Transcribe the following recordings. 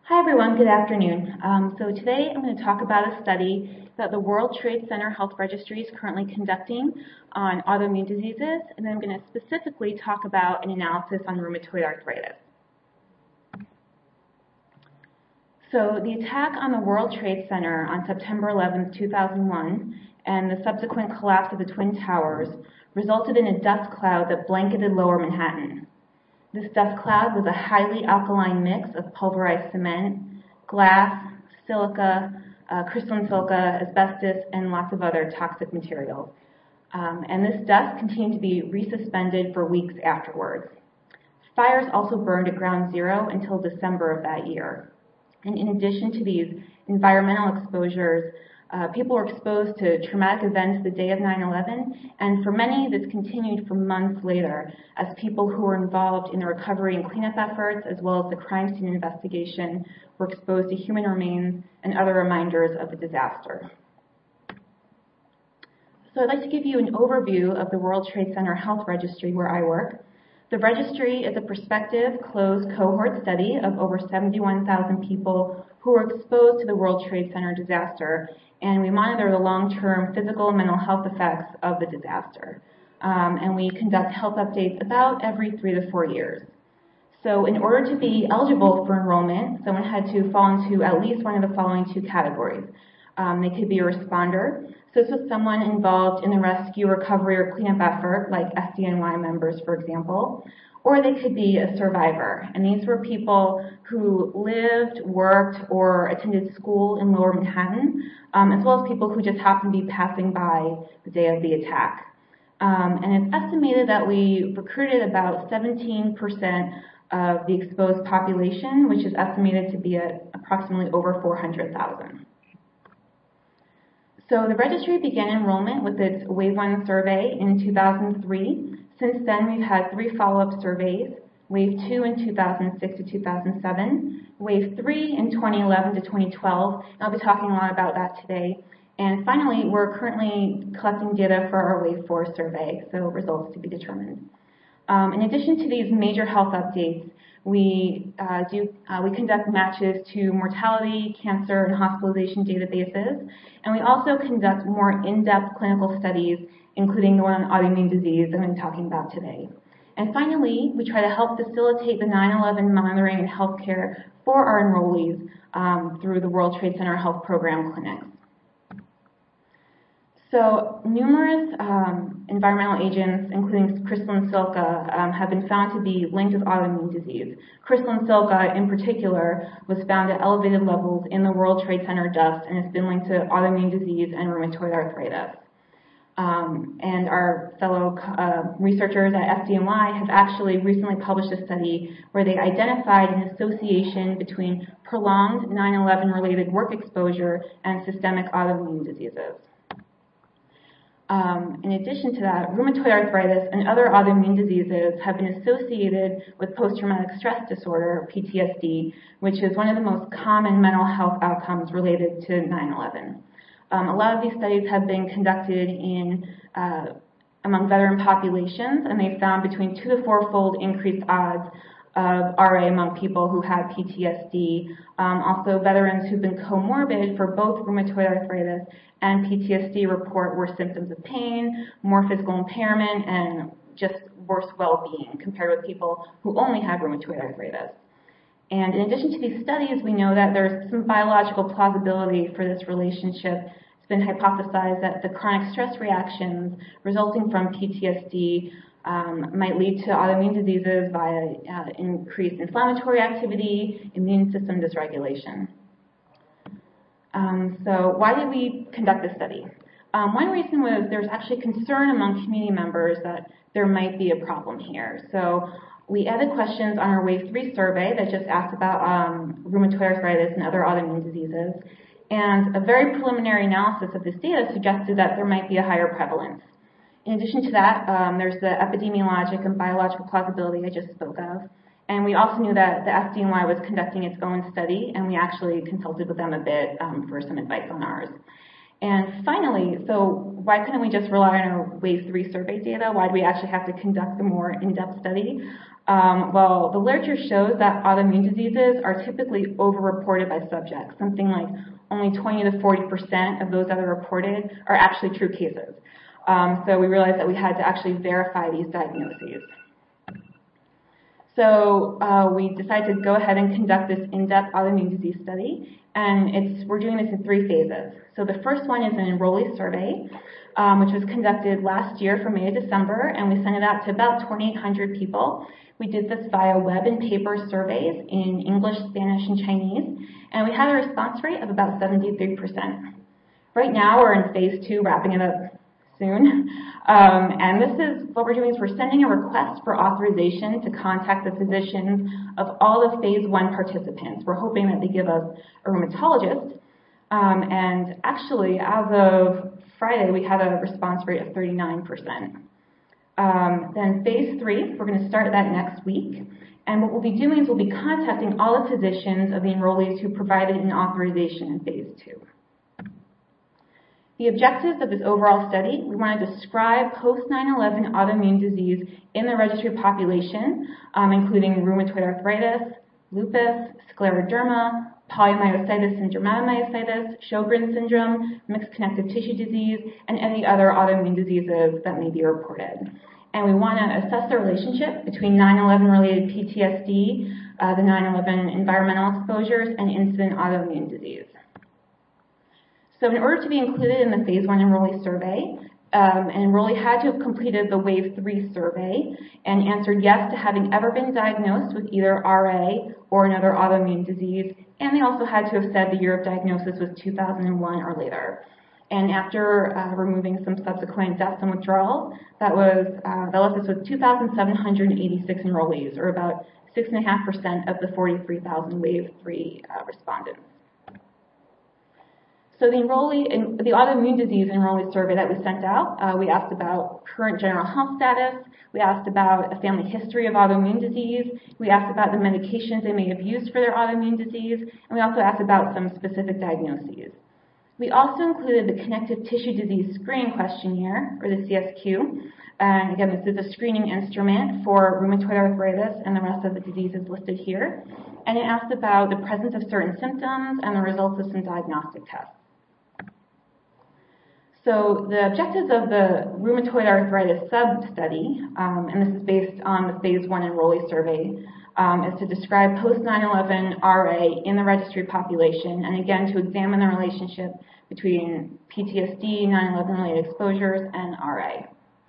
Hi everyone, good afternoon. So today I'm going to talk about a study that the World Trade Center Health Registry is currently conducting on autoimmune diseases, and then I'm going to specifically talk about an analysis on rheumatoid arthritis. So the attack on the World Trade Center on September 11, 2001, and the subsequent collapse of the Twin Towers resulted in a dust cloud that blanketed lower Manhattan. This dust cloud was a highly alkaline mix of pulverized cement, glass, silica, crystalline silica, asbestos, and lots of other toxic materials. And this dust continued to be resuspended for weeks afterwards. Fires also burned at ground zero until December of that year. And in addition to these environmental exposures, people were exposed to traumatic events the day of 9/11, and for many, this continued for months later as people who were involved in the recovery and cleanup efforts, as well as the crime scene investigation, were exposed to human remains and other reminders of the disaster. So I'd like to give you an overview of the World Trade Center Health Registry where I work. The registry is a prospective, closed cohort study of over 71,000 people who were exposed to the World Trade Center disaster, and we monitor the long-term physical and mental health effects of the disaster. And we conduct health updates about every 3 to 4 years. So in order to be eligible for enrollment, someone had to fall into at least one of the following two categories. They could be a responder. So this was someone involved in the rescue, recovery, or cleanup effort, like FDNY members, for example. Or they could be a survivor. And these were people who lived, worked, or attended school in lower Manhattan, as well as people who just happened to be passing by the day of the attack. And it's estimated that we recruited about 17% of the exposed population, which is estimated to be at approximately over 400,000. So the registry began enrollment with its Wave 1 survey in 2003. Since then, we've had 3 follow-up surveys, Wave 2 in 2006 to 2007, Wave 3 in 2011 to 2012, and I'll be talking a lot about that today. And finally, we're currently collecting data for our Wave 4 survey, so results to be determined. In addition to these major health updates, we conduct matches to mortality, cancer, and hospitalization databases, and we also conduct more in-depth clinical studies, including the one on autoimmune disease that I'm talking about today. And finally, we try to help facilitate the 9/11 monitoring and healthcare for our enrollees through the World Trade Center Health Program clinics. So numerous environmental agents, including crystalline silica, have been found to be linked with autoimmune disease. Crystalline silica, in particular, was found at elevated levels in the World Trade Center dust and has been linked to autoimmune disease and rheumatoid arthritis. And our fellow researchers at FDNY have actually recently published a study where they identified an association between prolonged 9/11 related work exposure and systemic autoimmune diseases. In addition to that, rheumatoid arthritis and other autoimmune diseases have been associated with post-traumatic stress disorder, PTSD, which is one of the most common mental health outcomes related to 9/11. A lot of these studies have been conducted among veteran populations, and they found between 2 to 4-fold increased odds of RA among people who had PTSD. Also, veterans who've been comorbid for both rheumatoid arthritis and PTSD report worse symptoms of pain, more physical impairment, and just worse well-being compared with people who only have rheumatoid arthritis. And in addition to these studies, we know that there's some biological plausibility for this relationship. It's been hypothesized that the chronic stress reactions resulting from PTSD might lead to autoimmune diseases via increased inflammatory activity, immune system dysregulation. So why did we conduct this study? One reason was there's actually concern among community members that there might be a problem here. So we added questions on our Wave 3 survey that just asked about rheumatoid arthritis and other autoimmune diseases. And a very preliminary analysis of this data suggested that there might be a higher prevalence. In addition to that, there's the epidemiologic and biological plausibility I just spoke of. And we also knew that the FDNY was conducting its own study, and we actually consulted with them a bit for some advice on ours. And finally, so why couldn't we just rely on our Wave 3 survey data? Why do we actually have to conduct a more in-depth study? Well, the literature shows that autoimmune diseases are typically overreported by subjects. Something like only 20 to 40% of those that are reported are actually true cases. So we realized that we had to actually verify these diagnoses. So we decided to go ahead and conduct this in-depth autoimmune disease study, and we're doing this in 3 phases. So the first one is an enrollee survey, which was conducted last year from May to December, and we sent it out to about 2,800 people. We did this via web and paper surveys in English, Spanish, and Chinese, and we had a response rate of about 73%. Right now, we're in phase 2, wrapping it up soon. And this is what we're doing is we're sending a request for authorization to contact the physicians of all the phase 1 participants. We're hoping that they give us a rheumatologist. And actually, as of Friday, we had a response rate of 39%. Then phase 3, we're going to start that next week. And what we'll be doing is we'll be contacting all the physicians of the enrollees who provided an authorization in phase 2. The objectives of this overall study, we want to describe post-9/11 autoimmune disease in the registry population, including rheumatoid arthritis, lupus, scleroderma, polymyositis and dermatomyositis, Sjogren's syndrome, mixed connective tissue disease, and any other autoimmune diseases that may be reported. And we want to assess the relationship between 9/11 related PTSD, the 9/11 environmental exposures, and incident autoimmune disease. So in order to be included in the phase 1 enrollee survey, an enrollee had to have completed the Wave 3 survey and answered yes to having ever been diagnosed with either RA or another autoimmune disease, and they also had to have said the year of diagnosis was 2001 or later. And after removing some subsequent deaths and withdrawals, that left us with 2,786 enrollees, or about 6.5% of the 43,000 Wave 3 respondents. So the autoimmune disease enrollee survey that we sent out, we asked about current general health status, we asked about a family history of autoimmune disease, we asked about the medications they may have used for their autoimmune disease, and we also asked about some specific diagnoses. We also included the Connective Tissue Disease Screening Questionnaire, or the CSQ. And again, this is a screening instrument for rheumatoid arthritis and the rest of the diseases listed here. And it asked about the presence of certain symptoms and the results of some diagnostic tests. So the objectives of the rheumatoid arthritis sub-study, and this is based on the phase 1 enrollee survey, is to describe post-9/11 RA in the registry population, and again to examine the relationship between PTSD, 9/11 related exposures, and RA.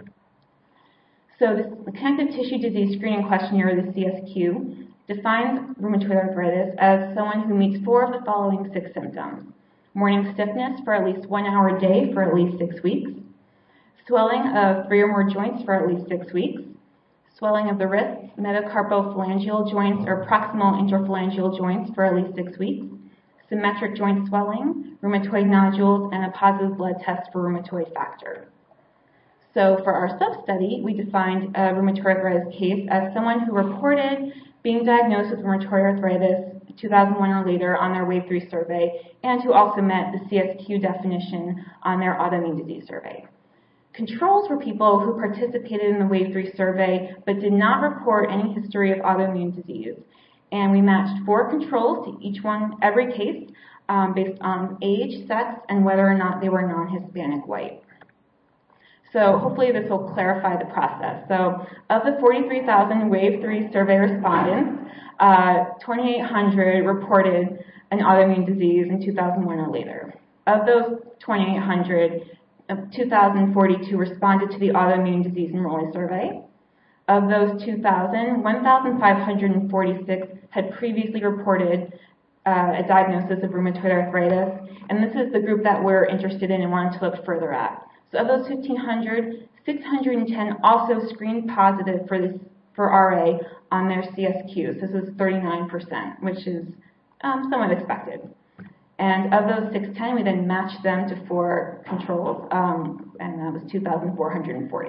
So the Connective Tissue Disease Screening Questionnaire, the CSQ, defines rheumatoid arthritis as someone who meets 4 of the following 6 symptoms. Morning stiffness for at least 1 hour a day for at least 6 weeks, swelling of 3 or more joints for at least 6 weeks, swelling of the wrists, metacarpophalangeal joints or proximal interphalangeal joints for at least 6 weeks, symmetric joint swelling, rheumatoid nodules, and a positive blood test for rheumatoid factor. So for our sub-study, we defined a rheumatoid arthritis case as someone who reported being diagnosed with rheumatoid arthritis 2001 or later on their Wave 3 survey, and who also met the CSQ definition on their autoimmune disease survey. Controls were people who participated in the Wave 3 survey but did not report any history of autoimmune disease. And we matched 4 controls to each one, every case, based on age, sex, and whether or not they were non-Hispanic white. So hopefully this will clarify the process. So of the 43,000 Wave 3 survey respondents, 2,800 reported an autoimmune disease in 2001 or later. Of those 2,800, 2,042 responded to the autoimmune disease enrollee survey. Of those 2,000, 1,546 had previously reported a diagnosis of rheumatoid arthritis, and this is the group that we're interested in and wanted to look further at. So of those 1,500, 610 also screened positive for RA on their CSQ. So this is 39%, which is somewhat expected. And of those 610, we then matched them to 4 controls, and that was 2,440.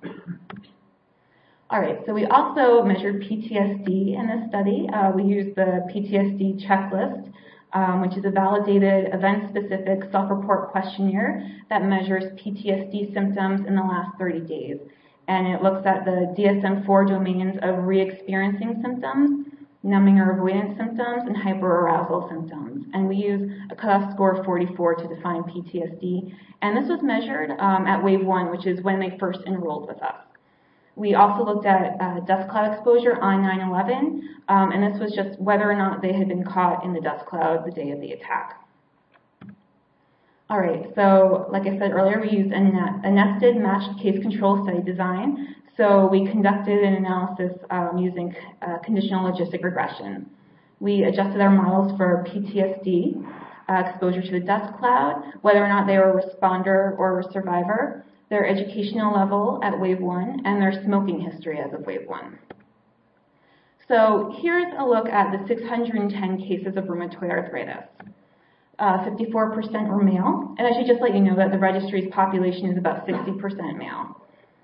All right, so we also measured PTSD in this study. We used the PTSD checklist which is a validated event-specific self-report questionnaire that measures PTSD symptoms in the last 30 days. And it looks at the DSM-4 domains of re-experiencing symptoms, numbing or avoidance symptoms, and hyperarousal symptoms. And we use a cutoff score of 44 to define PTSD. And this was measured at wave 1, which is when they first enrolled with us. We also looked at dust cloud exposure on 9/11, and this was just whether or not they had been caught in the dust cloud the day of the attack. All right, so like I said earlier, we used a nested matched case control study design. So we conducted an analysis using conditional logistic regression. We adjusted our models for PTSD, exposure to the dust cloud, whether or not they were a responder or a survivor, their educational level at wave 1, and their smoking history as of wave 1. So here's a look at the 610 cases of rheumatoid arthritis. 54% were male, and I should just let you know that the registry's population is about 60% male.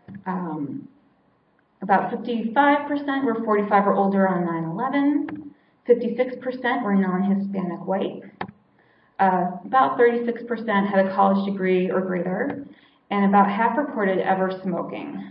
About 55% were 45 or older on 9/11. 56% were non-Hispanic white. About 36% had a college degree or greater, and about half reported ever smoking.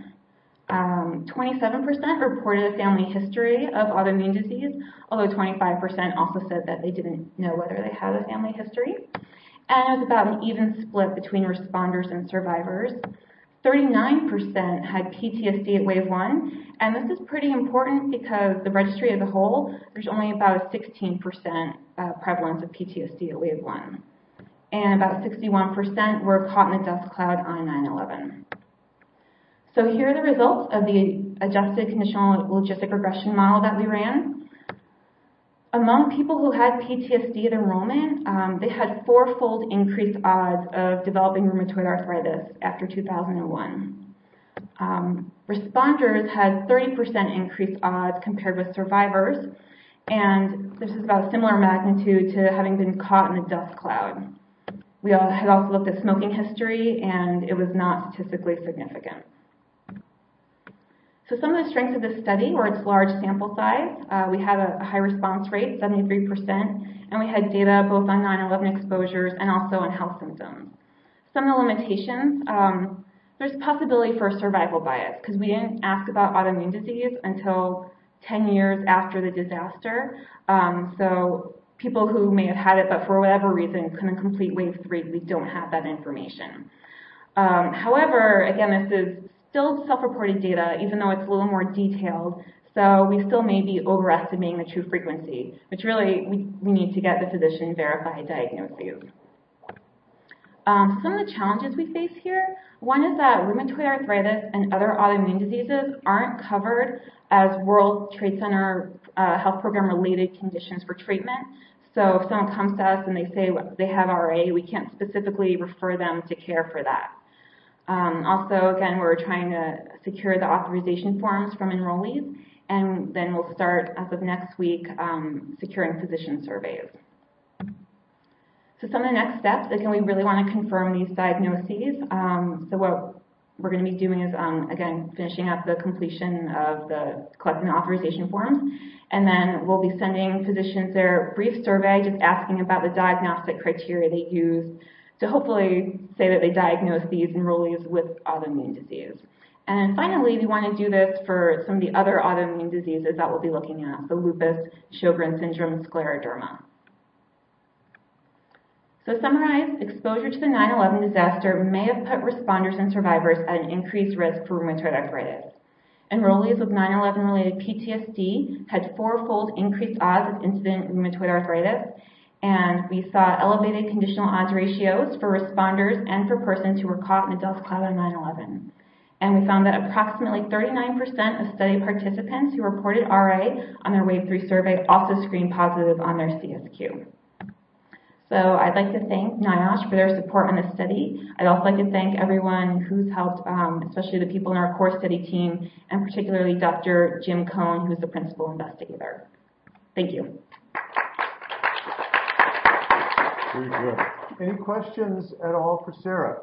27% reported a family history of autoimmune disease, although 25% also said that they didn't know whether they had a family history. And it was about an even split between responders and survivors. 39% had PTSD at wave 1, and this is pretty important because the registry as a whole, there's only about a 16% prevalence of PTSD at wave 1. And about 61% were caught in the dust cloud on 9/11. So here are the results of the adjusted conditional logistic regression model that we ran. Among people who had PTSD at enrollment, they had 4-fold increased odds of developing rheumatoid arthritis after 2001. Responders had 30% increased odds compared with survivors, and this is about a similar magnitude to having been caught in the dust cloud. We had also looked at smoking history, and it was not statistically significant. So some of the strengths of this study were its large sample size. We had a high response rate, 73%, and we had data both on 9/11 exposures and also on health symptoms. Some of the limitations, there's a possibility for survival bias because we didn't ask about autoimmune disease until 10 years after the disaster. So people who may have had it but for whatever reason couldn't complete wave 3, we don't have that information. However, again, this is still self-reported data, even though it's a little more detailed, so we still may be overestimating the true frequency, which really we need to get the physician-verified diagnoses. Some of the challenges we face here, one is that rheumatoid arthritis and other autoimmune diseases aren't covered as World Trade Center Health Program related conditions for treatment. So if someone comes to us and they say they have RA, we can't specifically refer them to care for that. Also, again, we're trying to secure the authorization forms from enrollees, and then we'll start, as of next week, securing physician surveys. So some of the next steps, again, we really want to confirm these diagnoses. So what we're going to be doing is, again, finishing up the completion of the collecting the authorization forms, and then we'll be sending physicians their brief survey just asking about the diagnostic criteria they used to hopefully say that they diagnose these enrollees with autoimmune disease. And finally, we want to do this for some of the other autoimmune diseases that we'll be looking at, so lupus, Sjogren's syndrome, and scleroderma. So to summarize, exposure to the 9/11 disaster may have put responders and survivors at an increased risk for rheumatoid arthritis. Enrollees with 9/11 related PTSD had 4-fold increased odds of incident rheumatoid arthritis, and we saw elevated conditional odds ratios for responders and for persons who were caught in the dust cloud on 9/11. And we found that approximately 39% of study participants who reported RA on their Wave 3 survey also screened positive on their CSQ. So I'd like to thank NIOSH for their support on this study. I'd also like to thank everyone who's helped, especially the people in our core study team, and particularly Dr. Jim Cohn, who's the principal investigator. Thank you. Very good. Any questions at all for Sarah?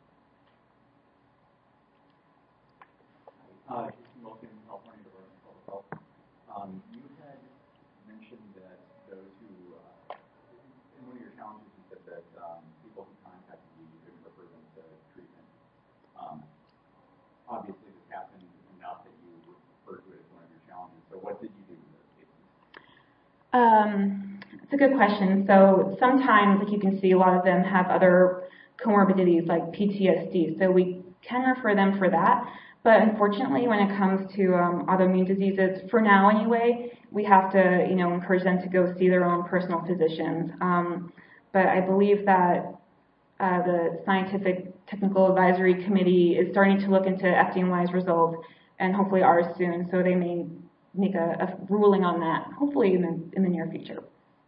Jason Wilkin, California Department of Public Health. You had mentioned that those who one of your challenges, you said that people who contacted you, you couldn't refer them to treatment. Obviously, this happened enough that you referred to it as one of your challenges. So what did you do in those cases? It's a good question. So sometimes, like you can see, a lot of them have other comorbidities like PTSD. So we can refer them for that. But unfortunately, when it comes to autoimmune diseases, for now anyway, we have to, encourage them to go see their own personal physicians. But I believe that the Scientific Technical Advisory Committee is starting to look into FDNY's results, and hopefully ours soon. So they may make a ruling on that, hopefully in the near future.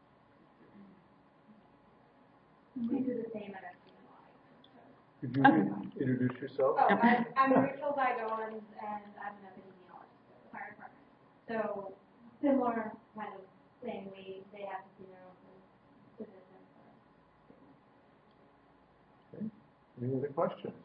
We do the same at FDNY. Could you introduce yourself? Oh, I'm Rachel Bagons, and I'm an epidemiologist at the fire department. So similar kind of thing. They have to see their own physician. Okay. Any other questions?